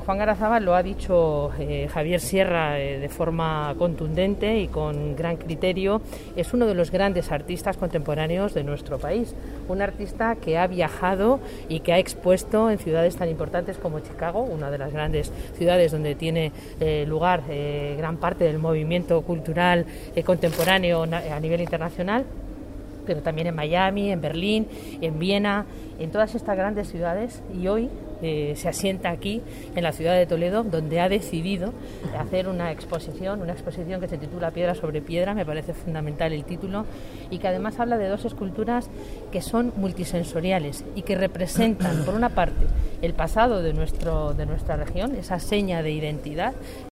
Juan Garazabal lo ha dicho Javier Sierra de forma contundente y con gran criterio. Es uno de los grandes artistas contemporáneos de nuestro país, un artista que ha viajado y que ha expuesto en ciudades tan importantes como Chicago, una de las grandes ciudades donde tiene lugar gran parte del movimiento cultural contemporáneo a nivel internacional, pero también en Miami, en Berlín, en Viena, en todas estas grandes ciudades, y hoy se asienta aquí en la ciudad de Toledo, donde ha decidido hacer una exposición que se titula Piedra sobre Piedra. Me parece fundamental el título, y que además habla de dos esculturas que son multisensoriales y que representan, por una parte, el pasado de nuestra región, esa seña de identidad,